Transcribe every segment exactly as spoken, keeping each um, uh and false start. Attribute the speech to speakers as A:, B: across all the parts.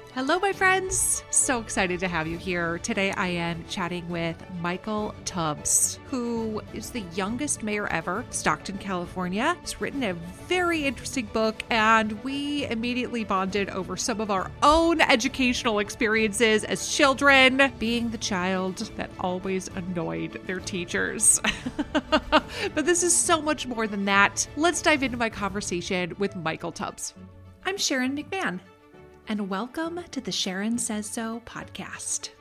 A: Hello, my friends. So excited to have you here. Today I am chatting with Michael Tubbs, who is the youngest mayor ever, Stockton, California. He's written a very interesting book, and we immediately bonded over some of our own educational experiences as children, being the child that always annoyed their teachers. But this is so much more than that. Let's dive into my conversation with Michael Tubbs. I'm Sharon McMahon, and welcome to the Sharon Says So podcast.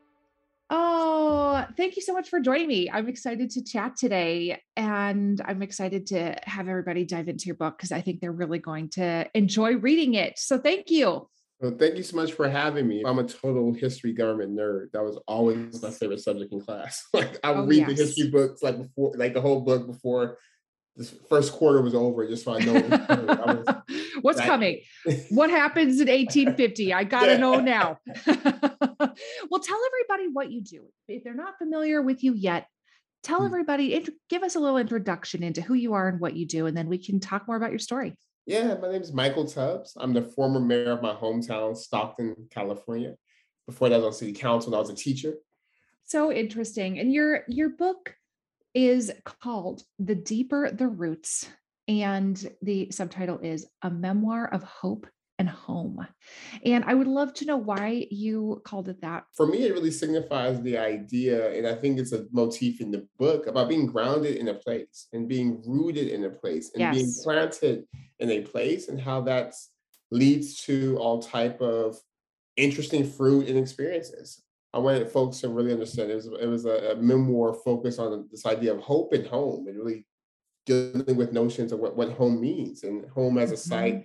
A: Oh, thank you so much for joining me. I'm excited to chat today, and I'm excited to have everybody dive into your book because I think they're really going to enjoy reading it. So thank you.
B: Well, thank you so much for having me. I'm a total history government nerd. That was always my favorite subject in class. Like I would
A: Oh,
B: read
A: yes.
B: the history books like before, like the whole book before this first quarter was over, just so I know what was coming. I was
A: What's
B: that-
A: coming? What happens in eighteen fifty? I got to
B: Yeah.
A: know now. Well, tell everybody what you do. If they're not familiar with you yet, tell
B: Hmm.
A: everybody, int- give us a little introduction into who you are and what you do, and then we can talk more about your story.
B: Yeah, my name is Michael Tubbs. I'm the former mayor of my hometown, Stockton, California. Before that, I was on city council and I was a teacher.
A: So interesting. And your your book is called The Deeper the Roots, and the subtitle is A Memoir of Hope and Home. And I would love to know why you called it that.
B: For me, it really signifies the idea, and I think it's a motif in the book about being grounded in a place and being rooted in a place and being
A: Yes.
B: planted in a place, and how that leads to all type of interesting fruit and experiences. I wanted folks to really understand it was, it was a, a memoir focused on this idea of hope and home, and really dealing with notions of what, what home means, and home as a site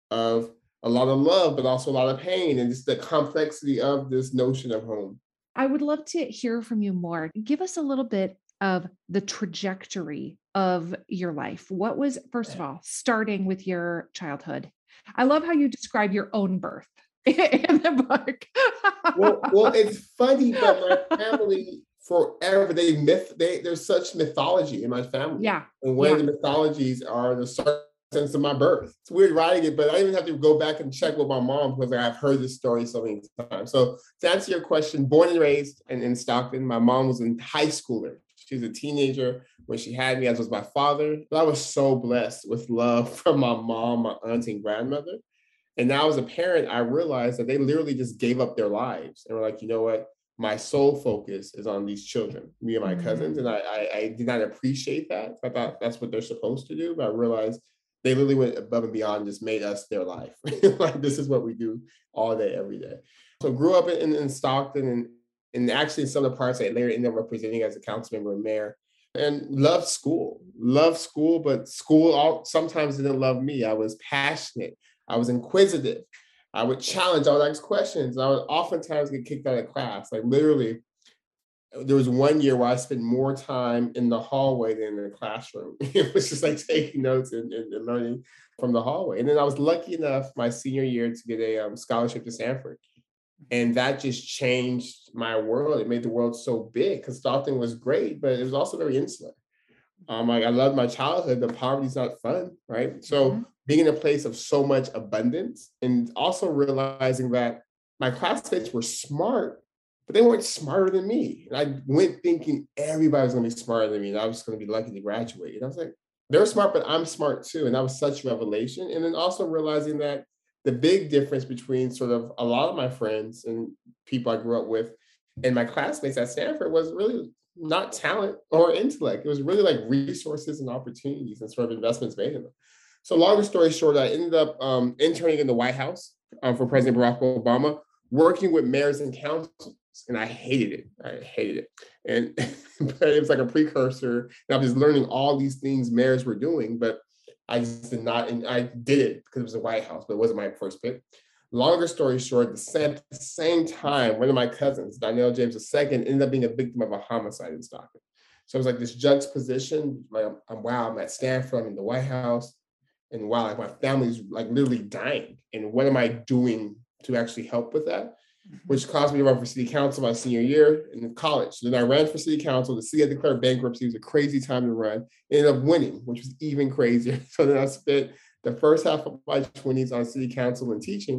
B: of a lot of love, but also a lot of pain, and just the complexity of this notion of home.
A: I would love to hear from you more. Give us a little bit of the trajectory of your life. What was, first of all, starting with your childhood? I love how you describe your own birth in the book.
B: Well, well, it's funny, but my family forever they myth they there's such mythology in my family.
A: Yeah.
B: And one
A: Yeah.
B: of the mythologies are the sense of my birth. It's weird writing it, but I even have to go back and check with my mom because I've heard this story so many times. So to answer your question, born and raised in, in Stockton, my mom was a high schooler. She was a teenager when she had me, as was my father. But I was so blessed with love from my mom, my aunt, and grandmother. And now as a parent, I realized that they literally just gave up their lives and were like, you know what? My sole focus is on these children, me and my
A: Mhm.
B: cousins. And I, I, I did not appreciate that. I thought that's what they're supposed to do. But I realized they literally went above and beyond, just made us their life. Like, this is what we do all day, every day. So grew up in, in Stockton, and, and actually in some of the parts I later ended up representing as a council member and mayor. And loved school, loved school, but school all, sometimes didn't love me. I was passionate. I was inquisitive. I would challenge, I would ask questions. I would oftentimes get kicked out of class. Like literally, there was one year where I spent more time in the hallway than in the classroom. It was just like taking notes and, and, and learning from the hallway. And then I was lucky enough my senior year to get a um, scholarship to Stanford. And that just changed my world. It made the world so big because Stockton was great, but it was also very insular. Um, like I loved my childhood, but poverty's not fun, right? So
A: Mhm.
B: being in a place of so much abundance, and also realizing that my classmates were smart, but they weren't smarter than me. And I went thinking everybody was gonna be smarter than me, and I was gonna be lucky to graduate. And I was like, they're smart, but I'm smart too. And that was such revelation. And then also realizing that the big difference between sort of a lot of my friends and people I grew up with and my classmates at Stanford was really not talent or intellect. It was really like resources and opportunities and sort of investments made in them. So longer story short, I ended up um, interning in the White House um, for President Barack Obama, working with mayors and councils. And I hated it. I hated it. And but it was like a precursor. And I was learning all these things mayors were doing, but I just did not, and I did it because it was the White House, but it wasn't my first pick. Longer story short, the same, at the same time, one of my cousins, Donnell James the second, ended up being a victim of a homicide in Stockton. So it was like this juxtaposition, like I'm, I'm wow, I'm at Stanford, I'm in the White House, and wow, like my family's like literally dying. And what am I doing to actually help with that? Which caused me to run for city council my senior year in college. Then I ran for city council. The city had declared bankruptcy. It was a crazy time to run. Ended up winning, which was even crazier. So then I spent the first half of my twenties on city council and teaching.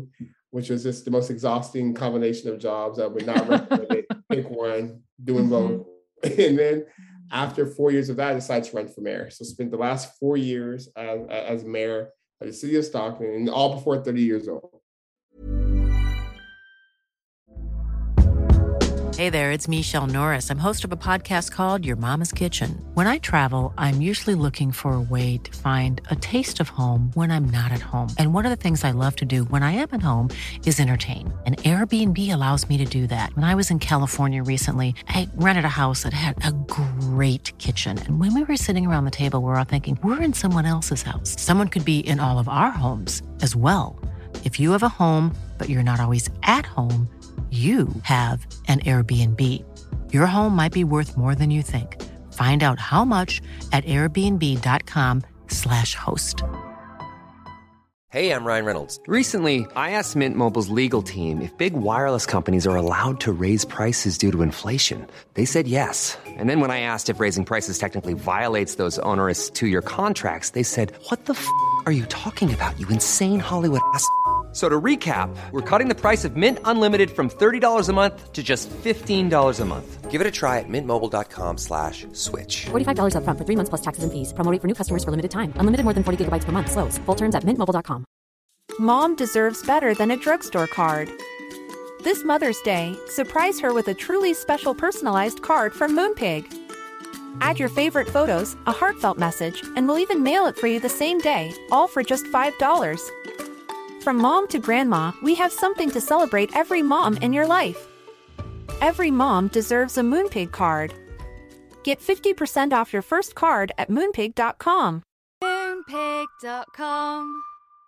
B: which was just the most exhausting combination of jobs. I would not recommend it. Pick one, doing
A: Mm-hmm.
B: both. And then after four years of that, I decided to run for mayor. So spent the last four years as, as mayor of the city of Stockton, and all before thirty years old.
C: Hey there, it's Michelle Norris. I'm host of a podcast called Your Mama's Kitchen. When I travel, I'm usually looking for a way to find a taste of home when I'm not at home. And one of the things I love to do when I am at home is entertain. And Airbnb allows me to do that. When I was in California recently, I rented a house that had a great kitchen. And when we were sitting around the table, we were all thinking, we're in someone else's house. Someone could be in all of our homes as well. If you have a home, but you're not always at home, you have an Airbnb. Your home might be worth more than you think. Find out how much at airbnb.com slash host.
D: Hey, I'm Ryan Reynolds. Recently, I asked Mint Mobile's legal team if big wireless companies are allowed to raise prices due to inflation. They said yes. And then when I asked if raising prices technically violates those onerous two-year contracts, they said, what the f*** are you talking about, you insane Hollywood ass f- So to recap, we're cutting the price of Mint Unlimited from thirty dollars a month to just fifteen dollars a month. Give it a try at mintmobile.com slash switch.
E: forty-five dollars up front for three months plus taxes and fees. Promo rate for new customers for limited time. Unlimited more than forty gigabytes per month. Slows full terms at mint mobile dot com.
F: Mom deserves better than a drugstore card. This Mother's Day, surprise her with a truly special personalized card from Moonpig. Add your favorite photos, a heartfelt message, and we'll even mail it for you the same day, all for just five dollars. From mom to grandma, we have something to celebrate every mom in your life. Every mom deserves a Moonpig card. Get fifty percent off your first card at moonpig dot com.
G: moonpig dot com.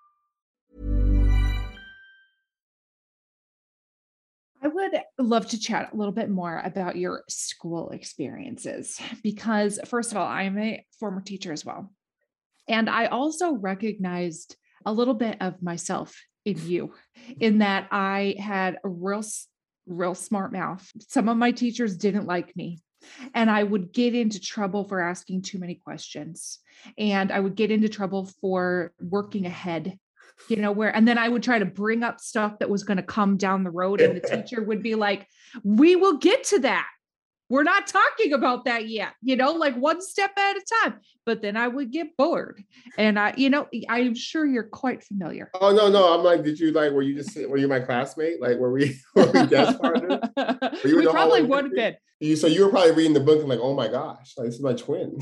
A: I would love to chat a little bit more about your school experiences because, first of all, I'm a former teacher as well. And I also recognized a little bit of myself in you, in that I had a real, real smart mouth. Some of my teachers didn't like me, and I would get into trouble for asking too many questions. And I would get into trouble for working ahead, you know, where, and then I would try to bring up stuff that was going to come down the road. And the teacher would be like, we will get to that. We're not talking about that yet, you know, like one step at a time. But then I would get bored. And I, you know, I'm sure you're quite familiar.
B: Oh, no, no. I'm like, did you like, were you just, were you my classmate? Like, were we, were we desk partners? Were you
A: we probably would have been.
B: You, so you were probably reading the book and like, oh my gosh, like, this is my twin.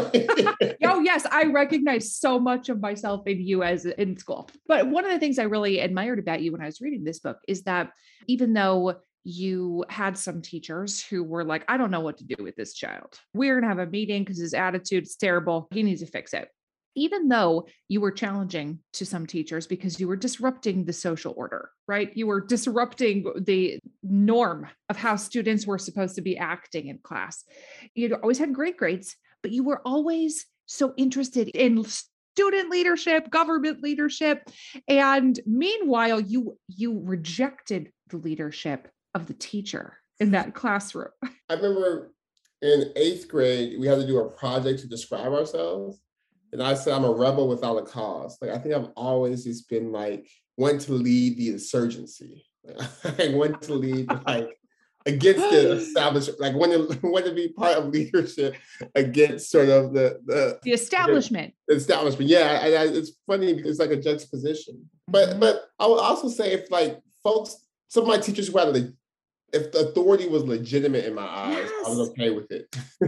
A: Oh, yes. I recognize so much of myself in you as in school. But one of the things I really admired about you when I was reading this book is that even though you had some teachers who were like, I don't know what to do with this child. We're going to have a meeting because his attitude is terrible. He needs to fix it. Even though you were challenging to some teachers because you were disrupting the social order, right? You were disrupting the norm of how students were supposed to be acting in class. You always had great grades, but you were always so interested in student leadership, government leadership. And meanwhile, you, you rejected the leadership of the teacher in that classroom.
B: I remember in eighth grade, we had to do a project to describe ourselves. And I said, I'm a rebel without a cause. Like, I think I've always just been like, want to lead the insurgency. Like, I want to lead like against the establishment, like want to, want to be part of leadership against sort of the the,
A: the establishment.
B: The establishment. Yeah. I, I, it's funny because it's like a juxtaposition. But, mm-hmm. but I would also say if like folks, some of my teachers who had the if the authority was legitimate in my eyes, yes. I was okay with it.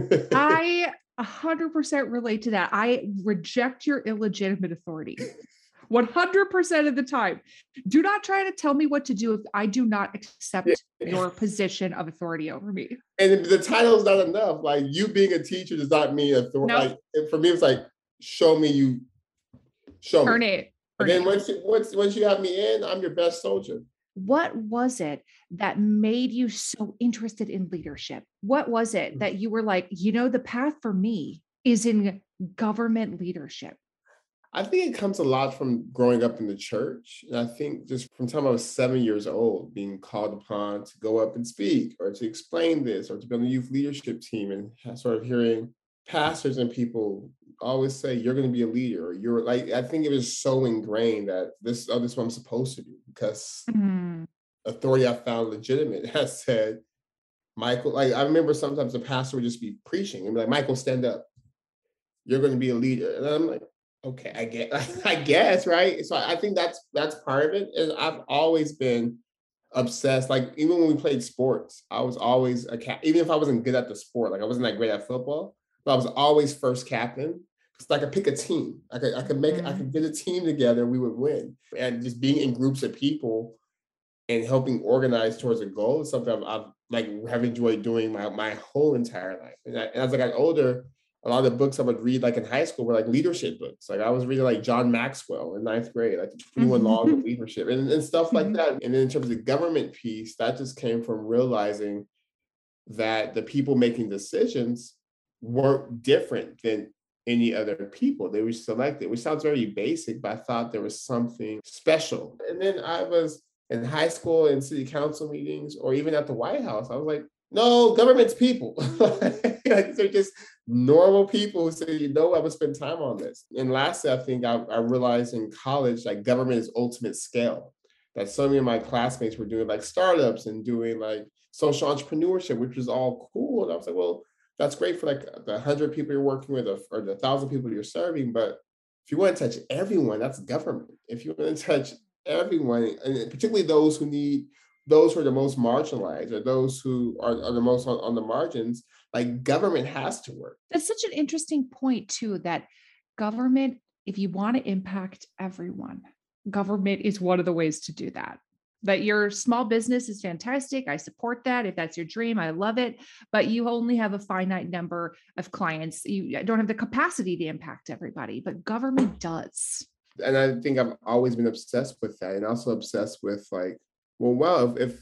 A: I one hundred percent relate to that. I reject your illegitimate authority one hundred percent of the time. Do not try to tell me what to do if I do not accept yeah. your position of authority over me.
B: And the title is not enough. Like, you being a teacher does not mean authority. Nope. Like, for me, it's like, show me you, show
A: Earn
B: me.
A: It.
B: And then once you, once, once you have me in, I'm your best soldier.
A: What was it that made you so interested in leadership? What was it that you were like, you know, the path for me is in government leadership?
B: I think it comes a lot from growing up in the church. And I think just from the time I was seven years old, being called upon to go up and speak or to explain this or to be on the youth leadership team and sort of hearing pastors and people always say, you're going to be a leader. Or you're like, I think it was so ingrained that this, oh, this is what I'm supposed to do, because
A: Mm-hmm.
B: authority I found legitimate has said, Michael, like I remember sometimes the pastor would just be preaching and be like, Michael, stand up. You're going to be a leader. And I'm like, okay, I guess, I guess, right? So I think that's that's part of it. And I've always been obsessed. Like even when we played sports, I was always a cap. Even if I wasn't good at the sport, like I wasn't that great at football, but I was always first captain. Because I could pick a team. I could I could make mm-hmm. I could get a team together, we would win. And just being in groups of people and helping organize towards a goal is something I've, I've like have enjoyed doing my my whole entire life. And, I, and as I got older, a lot of the books I would read like in high school were like leadership books. Like I was reading like John Maxwell in ninth grade, like the twenty-one mm-hmm. Laws of Leadership and, and stuff mm-hmm. like that. And then in terms of the government piece, that just came from realizing that the people making decisions weren't different than any other people. They were selected, which sounds very basic, but I thought there was something special. And then I was in high school and city council meetings, or even at the White House, I was like, no, government's people. Like, they're just normal people who say, you know, I'm gonna spend time on this. And lastly, I think I, I realized in college, like government is ultimate scale. That so many of my classmates were doing like startups and doing like social entrepreneurship, which was all cool. And I was like, well, that's great for like the hundred people you're working with or, or the thousand people you're serving. But if you want to touch everyone, that's government. If you want to touch everyone, and particularly those who need, those who are the most marginalized or those who are, are the most on, on the margins, like government has to work.
A: That's such an interesting point too, that government, if you want to impact everyone, government is one of the ways to do that. That your small business is fantastic. I support that. If that's your dream, I love it. But you only have a finite number of clients. You don't have the capacity to impact everybody, but government does.
B: And I think I've always been obsessed with that, and also obsessed with like, well, well, if, if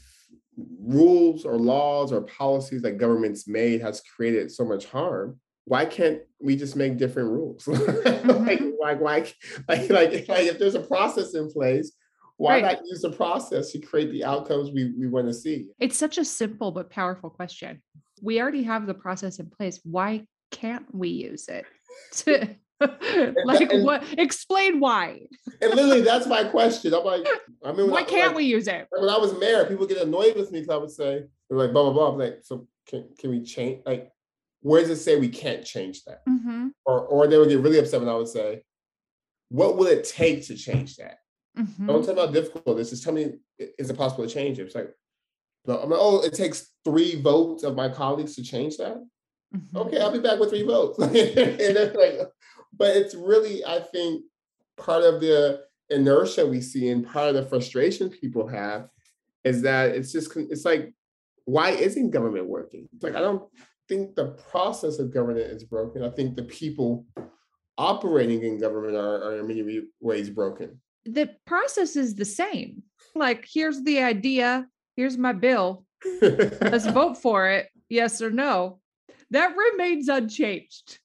B: rules or laws or policies that government's made has created so much harm, why can't we just make different rules? Mm-hmm. like, like, like, like, like, like, if there's a process in place, why right. not use the process to create the outcomes we, we want to see?
A: It's such a simple but powerful question. We already have the process in place. Why can't we use it? To, like and, what? Explain why.
B: And literally, that's my question. I'm like, I mean,
A: why
B: I,
A: can't
B: like,
A: we use it?
B: When I was mayor, people get annoyed with me because I would say, they're like, blah, blah, blah. I'm like, so can, can we change? Like, where does it say we can't change that? Mm-hmm. Or, or they would get really upset when I would say, what will it take to change that? Mm-hmm. Don't tell me how difficult it is. Just tell me, is it possible to change it? It's like, no, I'm like, oh, it takes three votes of my colleagues to change that? Mm-hmm. Okay, I'll be back with three votes. And they're like, but it's really, I think, part of the inertia we see and part of the frustration people have is that it's just, it's like, why isn't government working? It's like, I don't think the process of government is broken. I think the people operating in government are, are in many ways broken.
A: The process is the same. Like, here's the idea. Here's my bill. Let's vote for it. Yes or no. That remains unchanged.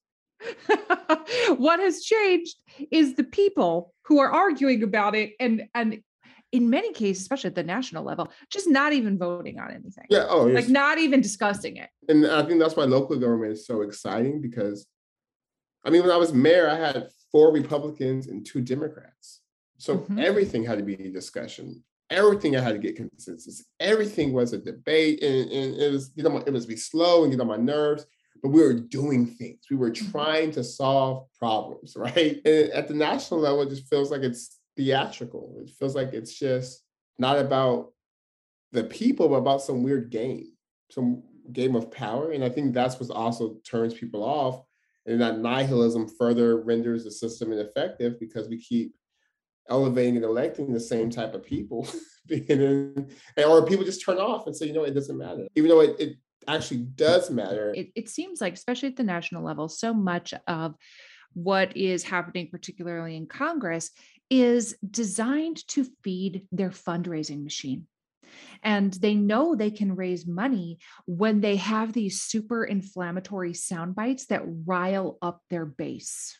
A: What has changed is the people who are arguing about it. And, and in many cases, especially at the national level, just not even voting on anything.
B: Yeah. Oh, yes.
A: Like not even discussing it.
B: And I think that's why local government is so exciting because, I mean, when I was mayor, I had four Republicans and two Democrats. So mm-hmm. everything had to be a discussion. Everything I had to get consensus. Everything was a debate, and, and it was, you know, it was be slow and get on my nerves. But we were doing things. We were trying to solve problems, right? And at the national level, it just feels like it's theatrical. It feels like it's just not about the people, but about some weird game, some game of power. And I think that's what also turns people off. And that nihilism further renders the system ineffective because we keep elevating and electing the same type of people. and, or people just turn off and say, you know, it doesn't matter. Even though it, it actually does matter.
A: It, it seems like, especially at the national level, so much of what is happening, particularly in Congress, is designed to feed their fundraising machine. And they know they can raise money when they have these super inflammatory sound bites that rile up their base.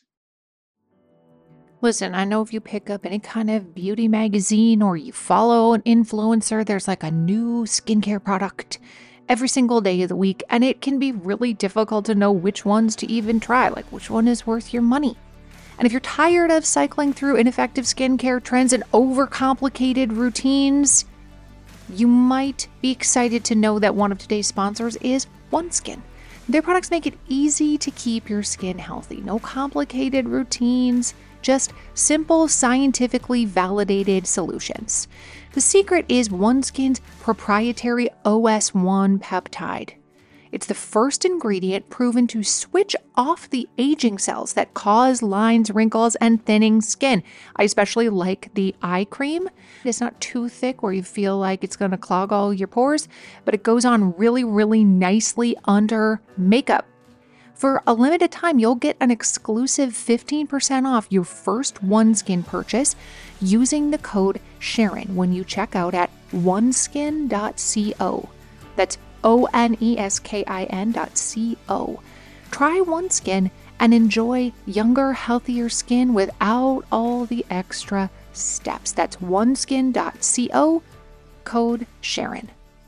H: Listen, I know if you pick up any kind of beauty magazine or you follow an influencer, there's like a new skincare product every single day of the week, and it can be really difficult to know which ones to even try, like which one is worth your money. And if you're tired of cycling through ineffective skincare trends and overcomplicated routines, you might be excited to know that one of today's sponsors is OneSkin. Their products make it easy to keep your skin healthy. No complicated routines, just simple, scientifically validated solutions. The secret is OneSkin's proprietary O S one peptide. It's the first ingredient proven to switch off the aging cells that cause lines, wrinkles, and thinning skin. I especially like the eye cream. It's not too thick where you feel like it's going to clog all your pores, but it goes on really, really nicely under makeup. For a limited time, you'll get an exclusive fifteen percent off your first OneSkin purchase using the code Sharon when you check out at oneskin dot co. That's O N E S K I N dot C O. Try OneSkin and enjoy younger, healthier skin without all the extra steps. That's oneskin dot co, code Sharon.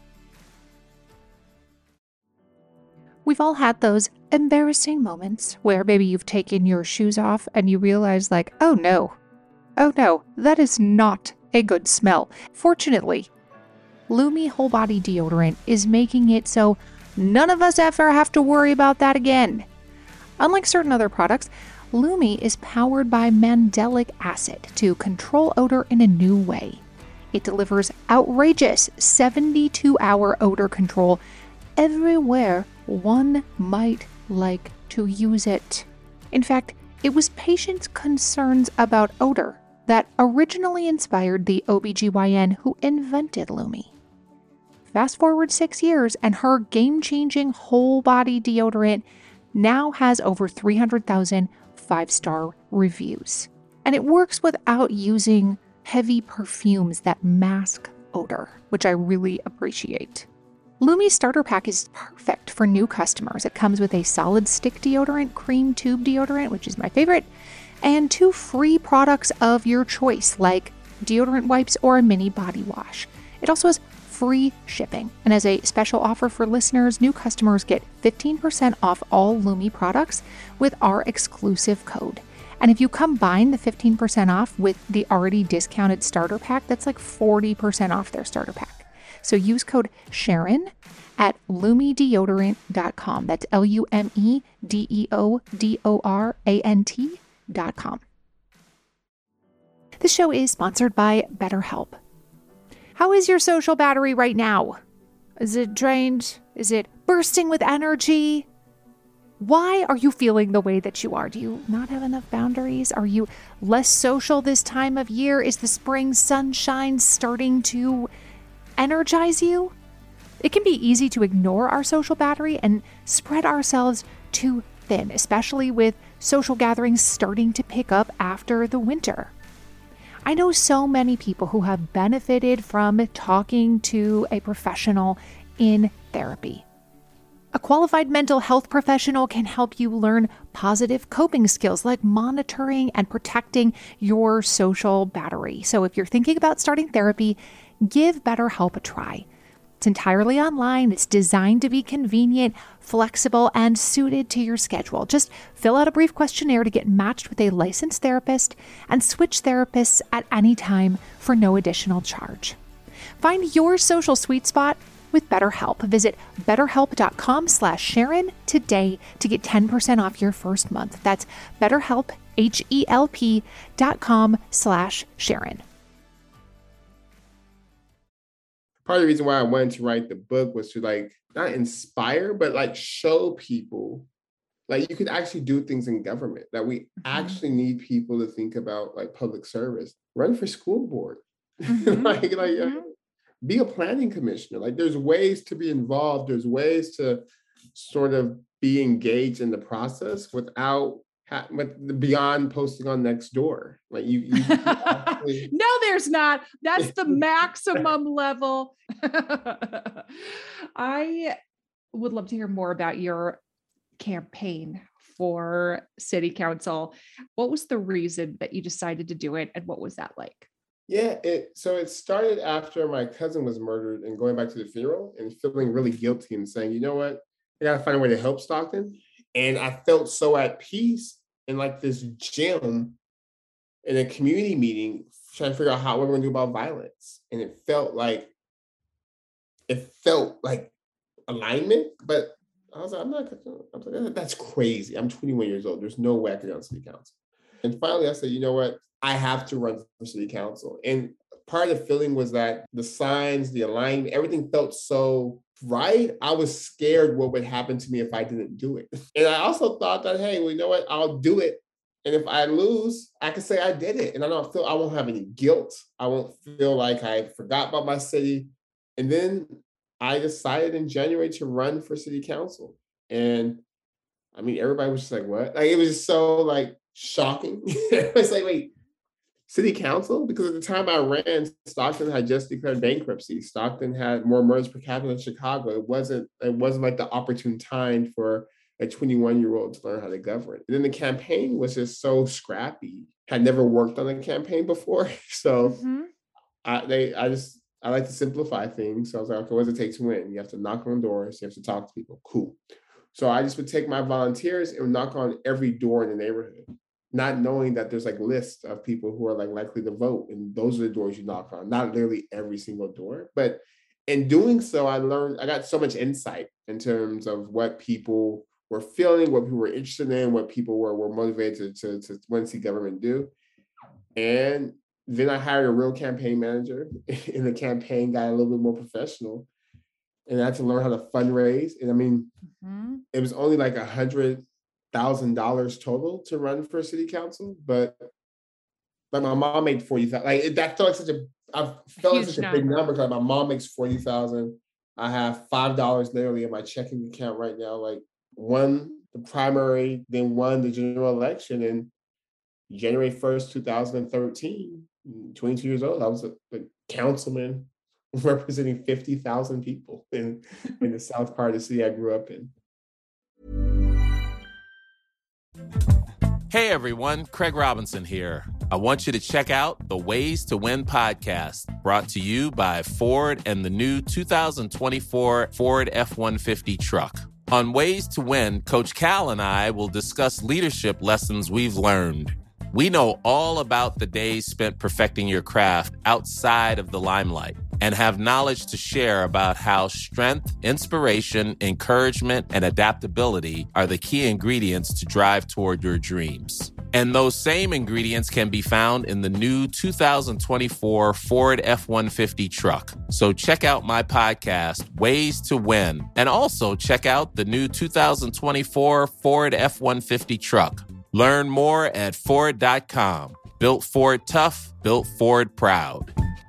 H: We've all had those embarrassing moments where maybe you've taken your shoes off and you realize like, oh no, oh no, that is not a good smell. Fortunately, Lume Whole Body Deodorant is making it so none of us ever have to worry about that again. Unlike certain other products, Lume is powered by mandelic acid to control odor in a new way. It delivers outrageous seventy-two hour odor control everywhere one might like to use it. In fact, it was patients' concerns about odor that originally inspired the O B G Y N who invented Lume. Fast forward six years, and her game-changing whole body deodorant now has over three hundred thousand five-star reviews. And it works without using heavy perfumes that mask odor, which I really appreciate. Lume's starter pack is perfect for new customers. It comes with a solid stick deodorant, cream tube deodorant, which is my favorite, and two free products of your choice, like deodorant wipes or a mini body wash. It also has free shipping. And as a special offer for listeners, new customers get fifteen percent off all Lume products with our exclusive code. And if you combine the fifteen percent off with the already discounted starter pack, that's like forty percent off their starter pack. So use code Sharon at lume deodorant dot com. That's L U M E D E O D O R A N T dot com. This show is sponsored by BetterHelp. How is your social battery right now? Is it drained? Is it bursting with energy? Why are you feeling the way that you are? Do you not have enough boundaries? Are you less social this time of year? Is the spring sunshine starting to energize you? It can be easy to ignore our social battery and spread ourselves too thin, especially with social gatherings starting to pick up after the winter. I know so many people who have benefited from talking to a professional in therapy. A qualified mental health professional can help you learn positive coping skills like monitoring and protecting your social battery. So if you're thinking about starting therapy, give BetterHelp a try. It's entirely online. It's designed to be convenient, flexible, and suited to your schedule. Just fill out a brief questionnaire to get matched with a licensed therapist and switch therapists at any time for no additional charge. Find your social sweet spot with BetterHelp. Visit betterhelp.com slash Sharon today to get ten percent off your first month. That's BetterHelp, H-E-L-P dot com slash Sharon.
B: Part of the reason why I wanted to write the book was to like, not inspire, but like show people, like you could actually do things in government, that we mm-hmm. actually need people to think about like public service. Run for school board. Mm-hmm. like, like mm-hmm. Be a planning commissioner. Like there's ways to be involved. There's ways to sort of be engaged in the process without ha- but beyond posting on Nextdoor. Like you, you actually...
A: No, there's not. That's the maximum level. I would love to hear more about your campaign for city council. What was the reason that you decided to do it, and what was that like?
B: Yeah, it so it started after my cousin was murdered and going back to the funeral and feeling really guilty and saying, you know what, I gotta find a way to help Stockton. And I felt so at peace in like this gym in a community meeting, trying to figure out how what we're gonna do about violence. And it felt like it felt like alignment, but I was like, I'm not gonna, I was like, that's crazy. I'm twenty-one years old. There's no way I could get on city council. And finally I said, you know what? I have to run for city council. And part of the feeling was that the signs, the alignment, everything felt so right. I was scared what would happen to me if I didn't do it. And I also thought that, hey, well, you know what? I'll do it. And if I lose, I can say I did it. And I don't feel, I won't have any guilt. I won't feel like I forgot about my city. And then I decided in January to run for city council. And I mean, everybody was just like, what? Like, it was just so like shocking. It's like, wait, city council? Because at the time I ran, Stockton had just declared bankruptcy. Stockton had more murders per capita than Chicago. It wasn't, it wasn't like the opportune time for a twenty-one-year-old to learn how to govern. And then the campaign was just so scrappy. Had never worked on a campaign before. So mm-hmm. I they I just I like to simplify things. So I was like, okay, what does it take to win? You have to knock on doors, you have to talk to people. Cool. So I just would take my volunteers and knock on every door in the neighborhood, not knowing that there's like lists of people who are like likely to vote. And those are the doors you knock on, not literally every single door. But in doing so, I learned, I got so much insight in terms of what people were feeling, what people were interested in, what people were, were motivated to, to, to want to see government do. And then I hired a real campaign manager, and the campaign got a little bit more professional. And I had to learn how to fundraise. And I mean, mm-hmm. it was only like a hundred thousand dollars total to run for city council, but like my mom made forty thousand. Like that felt like such a, I felt like such a big number because my mom makes forty thousand. I have five dollars literally in my checking account right now. Like won the primary, then won the general election in January first, two thousand thirteen. twenty-two years old. I was a, a councilman representing fifty thousand people in, in the south part of the city I grew up in.
I: Hey everyone, Craig Robinson here. I want you to check out the Ways to Win podcast, brought to you by Ford and the new two thousand twenty-four Ford F one fifty truck. On Ways to Win, Coach Cal and I will discuss leadership lessons we've learned. We know all about the days spent perfecting your craft outside of the limelight and have knowledge to share about how strength, inspiration, encouragement, and adaptability are the key ingredients to drive toward your dreams. And those same ingredients can be found in the new two thousand twenty-four Ford F one fifty truck. So check out my podcast, Ways to Win, and also check out the new two thousand twenty-four Ford F one fifty truck. Learn more at Ford dot com. Built Ford tough, built Ford proud.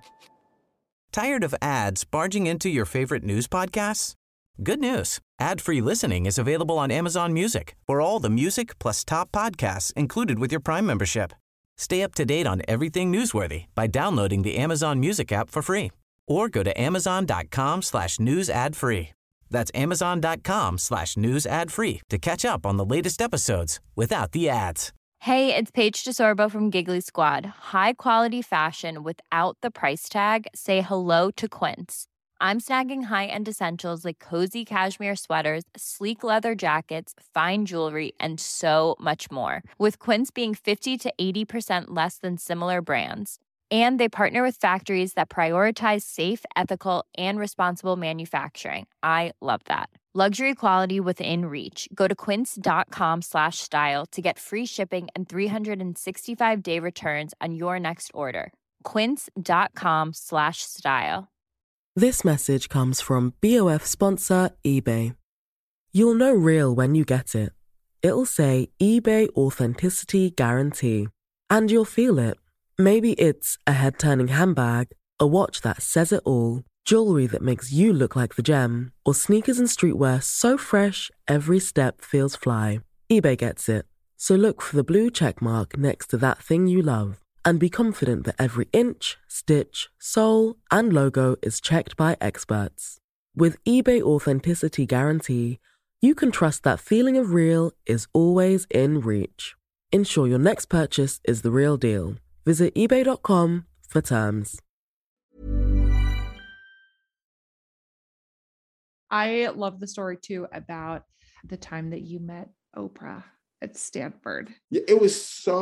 J: Tired of ads barging into your favorite news podcasts? Good news. Ad-free listening is available on Amazon Music for all the music plus top podcasts included with your Prime membership. Stay up to date on everything newsworthy by downloading the Amazon Music app for free or go to amazon.com slash news ad free. That's amazon.com slash news ad free to catch up on the latest episodes without the ads.
G: Hey, it's Paige DeSorbo from Giggly Squad. High quality fashion without the price tag. Say hello to Quince. I'm snagging high-end essentials like cozy cashmere sweaters, sleek leather jackets, fine jewelry, and so much more. With Quince being fifty to eighty percent less than similar brands. And they partner with factories that prioritize safe, ethical, and responsible manufacturing. I love that. Luxury quality within reach. Go to quince.com slash style to get free shipping and three sixty-five day returns on your next order. Quince.com slash style.
K: This message comes from B O F sponsor eBay. You'll know real when you get it. It'll say eBay Authenticity Guarantee. And you'll feel it. Maybe it's a head-turning handbag, a watch that says it all, jewelry that makes you look like the gem, or sneakers and streetwear so fresh every step feels fly. eBay gets it. So look for the blue check mark next to that thing you love and be confident that every inch, stitch, sole, and logo is checked by experts. With eBay Authenticity Guarantee, you can trust that feeling of real is always in reach. Ensure your next purchase is the real deal. Visit ebay.com for terms.
H: I love the story too about the time that you met Oprah at Stanford.
B: Yeah, it was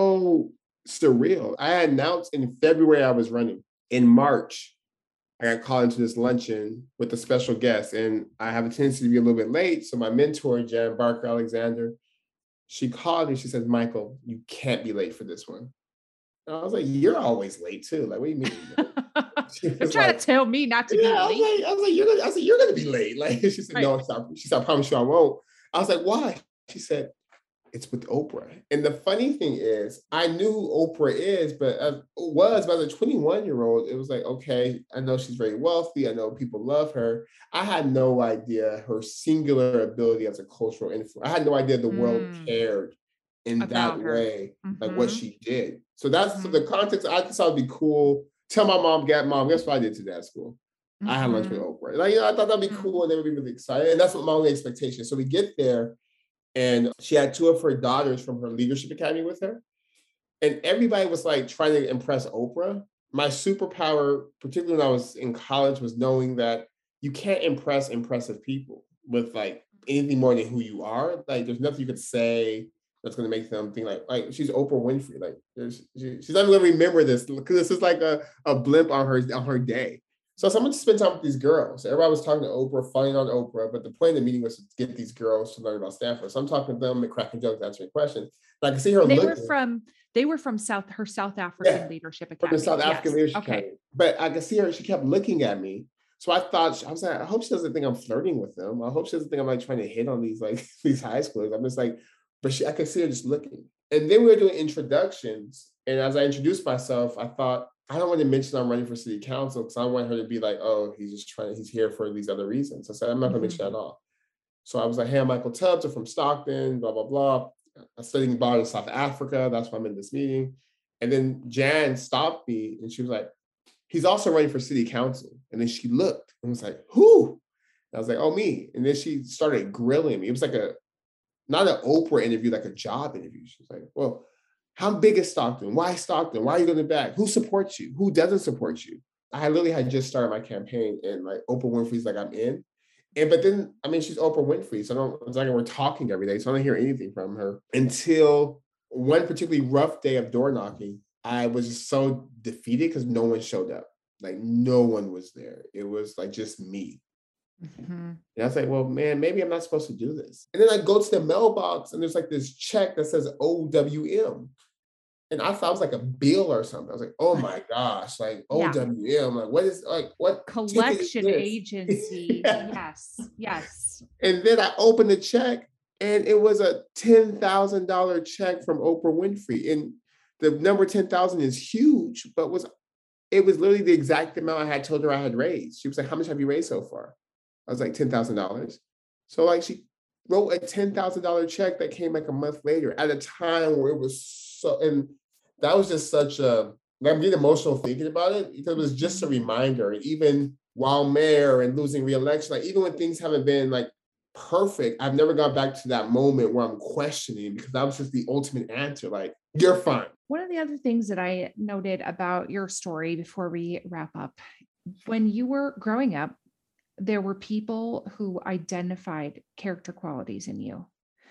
B: so surreal. I announced in February I was running. In March, I got called into this luncheon with a special guest, and I have a tendency to be a little bit late. So my mentor, Jan Barker Alexander, she called me. She says, "Michael, you can't be late for this one." And I was like, "You're always late too. Like, what do you mean?"
H: You're trying
B: like,
H: to tell me not to
B: yeah,
H: be
B: I was
H: late.
B: like, I was like, "You're gonna," I said, "You're gonna be late." Like, she said,
H: Right.
B: "No, stop." She said, "I promise you, I won't." I was like, "Why?" She said, "It's with Oprah." And the funny thing is, I knew who Oprah is, but as was, but as a twenty-one year old, it was like, okay, I know she's very wealthy. I know people love her. I had no idea her singular ability as a cultural influence. I had no idea the world
H: Mm.
B: cared in
H: About
B: that
H: her.
B: way, like what
H: Mhm.
B: she did. So that's so
H: Mhm.
B: the context. I just thought it'd be cool. Tell my mom, get mom, guess what I did today at school? I had lunch with
H: Mhm.
B: Oprah. Like, you know, I thought that'd be
H: Mhm.
B: cool and they would be really excited. And that's what my only expectation. So we get there, and she had two of her daughters from her leadership academy with her. And everybody was like trying to impress Oprah. My superpower, particularly when I was in college, was knowing that you can't impress impressive people with like anything more than who you are. Like, there's nothing you could say that's going to make them think like, like she's Oprah Winfrey. Like, there's, she, she's not going to remember this because this is like a, a blimp on her on her day. So someone to spend time with these girls. Everybody was talking to Oprah, funning on Oprah, but the point of the meeting was to get these girls to learn about Stanford. So I'm talking to them and cracking jokes, answering questions. And I can see her
H: They
B: looking.
H: were from they were from South her South African
B: Yeah,
H: Leadership
B: from
H: Academy.
B: the South African
H: Yes.
B: Leadership
H: Okay.
B: Academy. But I could see her, she kept looking at me. So I thought, I was like, I hope she doesn't think I'm flirting with them. I hope she doesn't think I'm like trying to hit on these like these high schoolers. I'm just like, but she, I could see her just looking. And then we were doing introductions. And as I introduced myself, I thought, I don't want to mention I'm running for city council because I want her to be like, oh, he's just trying, he's here for these other reasons. I said, I'm not going to mention that at all. So I was like, hey, I'm Michael Tubbs. I'm from Stockton, blah, blah, blah. I'm studying abroad in South Africa. That's why I'm in this meeting. And then Jan stopped me and she was like, he's also running for city council. And then she looked and was like, who? And I was like, oh, me. And then she started grilling me. It was like a, not an Oprah interview, like a job interview. She was like, well, how big is Stockton? Why Stockton? Why are you going back? Who supports you? Who doesn't support you? I literally had just started my campaign and like Oprah Winfrey's like, I'm in. And but then, I mean, she's Oprah Winfrey. So I don't, it's like we're talking every day. So I don't hear anything from her until one particularly rough day of door knocking. I was just so defeated because no one showed up. Like no one was there. It was like just me. Mm-hmm. And I was like, well, man, maybe I'm not supposed to do this. And then I go to the mailbox and there's like this check that says O W M. And I thought it was like a bill or something. I was like, oh my gosh, like O W M, like what is like what
H: collection agency? Yeah. Yes, yes.
B: And then I opened the check and it was a ten thousand dollars check from Oprah Winfrey. And the number ten thousand is huge, but was it was literally the exact amount I had told her I had raised. She was like, how much have you raised so far? I was like, ten thousand dollars. So like she wrote a ten thousand dollars check that came like a month later at a time where it was so, and that was just such a, I'm getting emotional thinking about it because it was just a reminder. Even while mayor and losing re-election, like even when things haven't been like perfect, I've never gone back to that moment where I'm questioning because that was just the ultimate answer. Like, you're fine.
H: One of the other things that I noted about your story before we wrap up, when you were growing up, there were people who identified character qualities in you.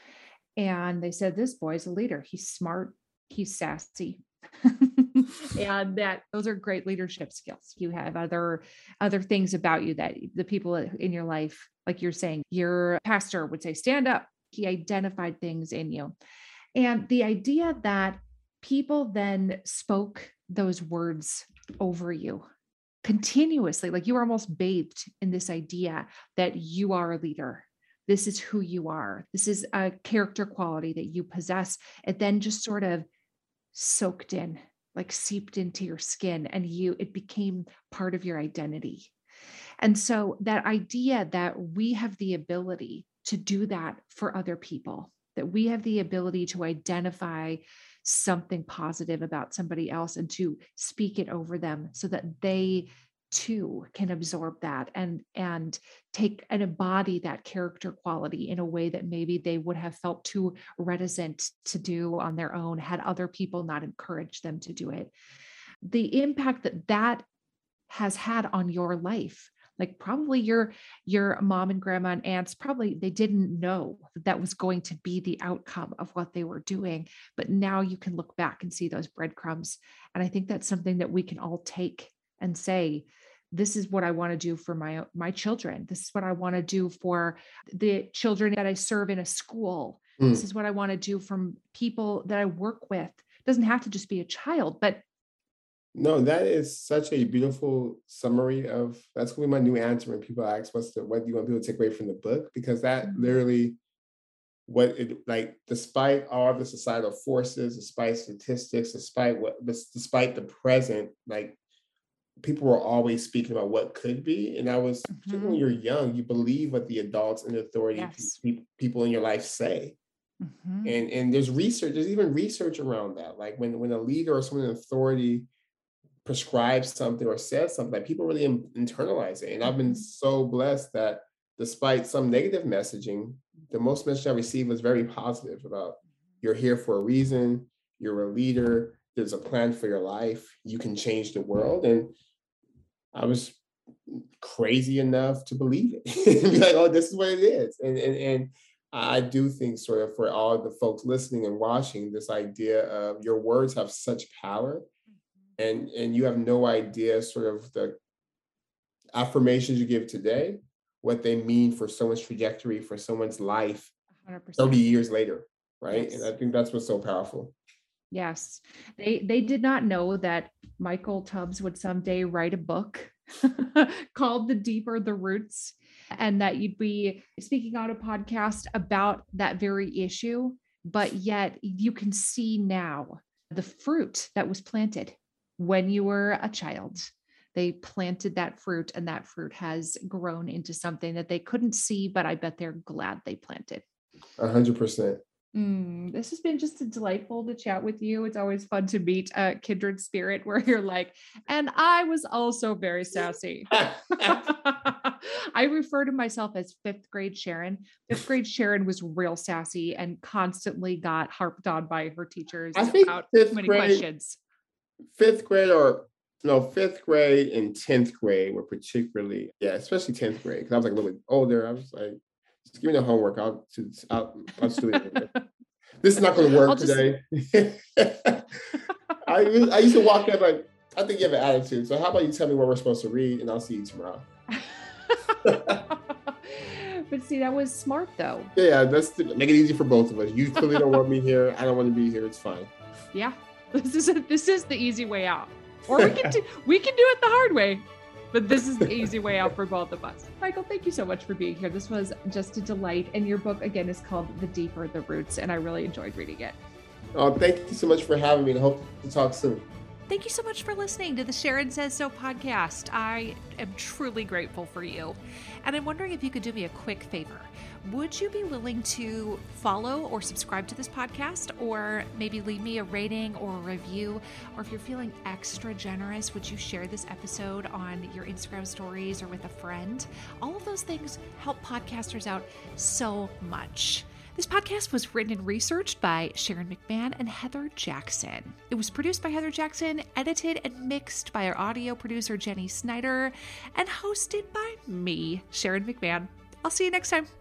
H: And they said, this boy's a leader. He's smart. He's sassy. And that those are great leadership skills. You have other, other things about you that the people in your life, like you're saying, your pastor would say, stand up. He identified things in you. And the idea that people then spoke those words over you continuously, like you were almost bathed in this idea that you are a leader. This is who you are. This is a character quality that you possess. It then just sort of soaked in, like seeped into your skin, and you, it became part of your identity. And so that idea that we have the ability to do that for other people, that we have the ability to identify something positive about somebody else and to speak it over them so that they too can absorb that and, and take and embody that character quality in a way that maybe they would have felt too reticent to do on their own had other people not encouraged them to do it.
A: the impact that that has had on your life. Like probably your, your mom and grandma and aunts, probably they didn't know that that was going to be the outcome of what they were doing. But now you can look back and see those breadcrumbs. And I think that's something that we can all take and say, this is what I want to do for my, my children. This is what I want to do for the children that I serve in a school. Mm. This is what I want to do from people that I work with. It doesn't have to just be a child, but
B: no, that is such a beautiful summary of, that's going to be my new answer when people ask, what's the, what do you want people to take away from the book? Because that mm-hmm. literally, what it, like, despite all the societal forces, despite statistics, despite what, despite the present, like, people were always speaking about what could be. And I was, mm-hmm. when you're young, you believe what the adults and authority yes. pe- people in your life say. Mm-hmm. And, and there's research, there's even research around that. Like when, when a leader or someone in authority prescribes something or says something, like people really in, internalize it. And I've been so blessed that despite some negative messaging, the most message I received was very positive about, you're here for a reason, you're a leader, there's a plan for your life, you can change the world. And I was crazy enough to believe it and be like, oh, this is what it is. And, and, and I do think sort of for all the folks listening and watching, this idea of your words have such power. And, and you have no idea sort of the affirmations you give today, what they mean for someone's trajectory, for someone's life one hundred percent thirty years later, right? Yes. And I think that's what's so powerful.
A: Yes. They they did not know that Michael Tubbs would someday write a book called The Deeper the Roots, and that you'd be speaking on a podcast about that very issue, but yet you can see now the fruit that was planted when you were a child. They planted that fruit, and that fruit has grown into something that they couldn't see, but I bet they're glad they planted.
B: A hundred percent.
A: Mm, this has been just a delightful to chat with you. It's always fun to meet a kindred spirit where you're like, and I was also very sassy. I refer to myself as fifth grade Sharon. Fifth grade Sharon was real sassy and constantly got harped on by her teachers
B: I think
A: about
B: fifth
A: many
B: grade,
A: questions.
B: Fifth grade or no, fifth grade and tenth grade were particularly, yeah, especially tenth grade. Cause I was like a little bit older. I was like, just give me the homework. I'll, I'll, I'll just do it. This is not going to work just... today. I, I used to walk in like, I think you have an attitude. So how about you tell me what we're supposed to read and I'll see you tomorrow.
A: But see, that was smart though.
B: Yeah, that's make it easy for both of us. You clearly don't want me here. I don't want to be here. It's fine.
A: Yeah, this is a, this is the easy way out. Or we can do we can do it the hard way, but this is the easy way out for both of us. Michael, thank you so much for being here. This was just a delight. And your book again is called The Deeper the Roots, and I really enjoyed reading it.
B: Oh, thank you so much for having me, and I hope to talk soon.
A: Thank you so much for listening to the Sharon Says So podcast. I am truly grateful for you. And I'm wondering if you could do me a quick favor. Would you be willing to follow or subscribe to this podcast, or maybe leave me a rating or a review? Or if you're feeling extra generous, would you share this episode on your Instagram stories or with a friend? All of those things help podcasters out so much. This podcast was written and researched by Sharon McMahon and Heather Jackson. It was produced by Heather Jackson, edited and mixed by our audio producer, Jenny Snyder, and hosted by me, Sharon McMahon. I'll see you next time.